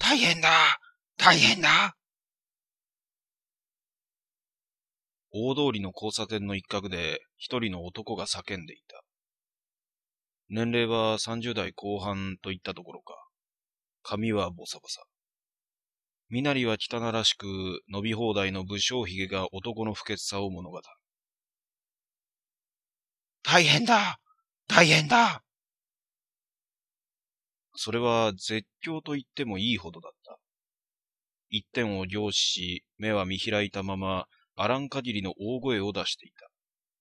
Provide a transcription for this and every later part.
大変だ大変だ。 大通りの交差点の一角で一人の男が叫んでいた。年齢は30代後半といったところか。髪はボサボサ。身なりは汚らしく、伸び放題の武将髭が男の不潔さを物語る。 大変だ大変だ。 それは絶叫と言ってもいいほどだった。一点を凝視し、目は見開いたまま、あらん限りの大声を出していた。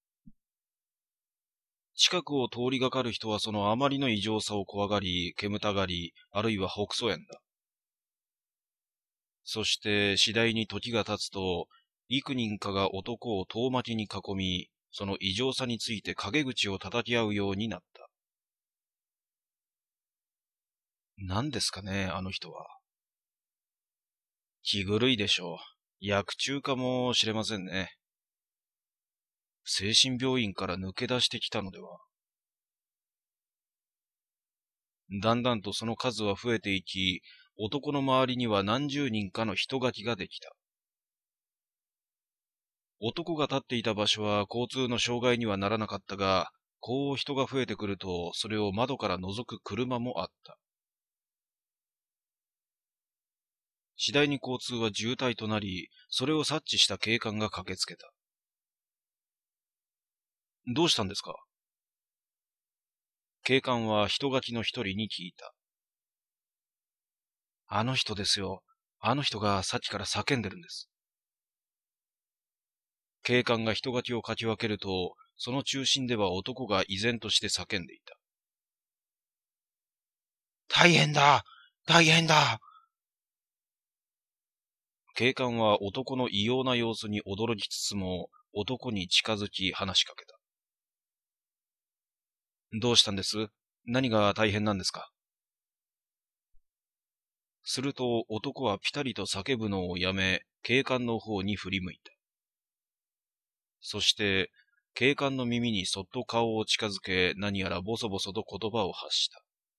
近くを通りがかる人はそのあまりの異常さを怖がり、煙たがり、あるいは北曽縁だ。そして次第に時が経つと、幾人かが男を遠巻きに囲み、その異常さについて陰口を叩き合うようになった。何ですかね、あの人は。気狂いでしょう。薬中かもしれませんね。精神病院から抜け出してきたのでは。だんだんとその数は増えていき、男の周りには何十人かの人垣ができた。男が立っていた場所は交通の障害にはならなかったが、こう人が増えてくると、それを窓から覗く車もあった。次第に交通は渋滞となり、それを察知した警官が駆けつけた。どうしたんですか？警官は人垣の一人に聞いた。あの人ですよ。あの人がさっきから叫んでるんです。警官が人垣をかき分けると、その中心では男が依然として叫んでいた。 大変だ大変だ。 警官は男の異様な様子に驚きつつも、男に近づき話しかけた。どうしたんです？何が大変なんですか？すると男はピタリと叫ぶのをやめ、警官の方に振り向いた。そして、警官の耳にそっと顔を近づけ、何やらボソボソと言葉を発した。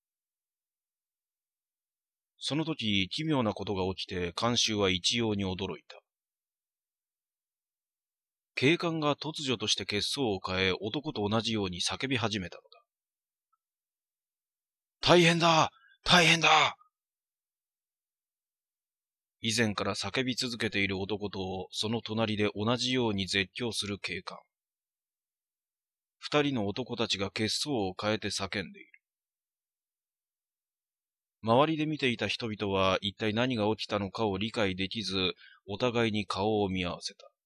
その時、奇妙なことが起きて、観衆は一様に驚いた。警官が突如として血相を変え、男と同じように叫び始めたのだ。 大変だ大変だ。 以前から叫び続けている男と、その隣で同じように絶叫する警官。二人の男たちが血相を変えて叫んでいる。周りで見ていた人々は一体何が起きたのかを理解できず、お互いに顔を見合わせた。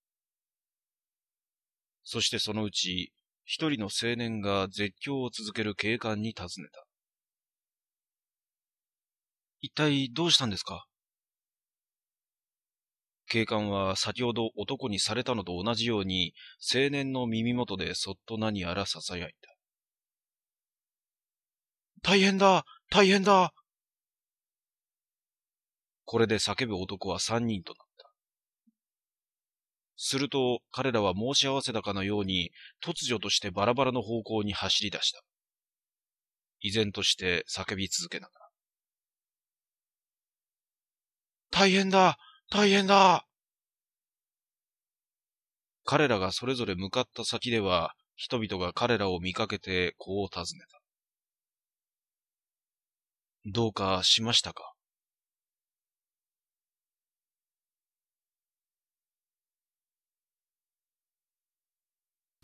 そしてそのうち、一人の青年が絶叫を続ける警官に尋ねた。一体どうしたんですか？警官は先ほど男にされたのと同じように、青年の耳元でそっと何やら囁いた。 大変だ大変だ。 これで叫ぶ男は3人となった。すると彼らは申し合わせたかのように、突如としてバラバラの方向に走り出した。依然として叫び続けながら。 大変だ大変だ。 彼らがそれぞれ向かった先では、人々が彼らを見かけてこう尋ねた。どうかしましたか？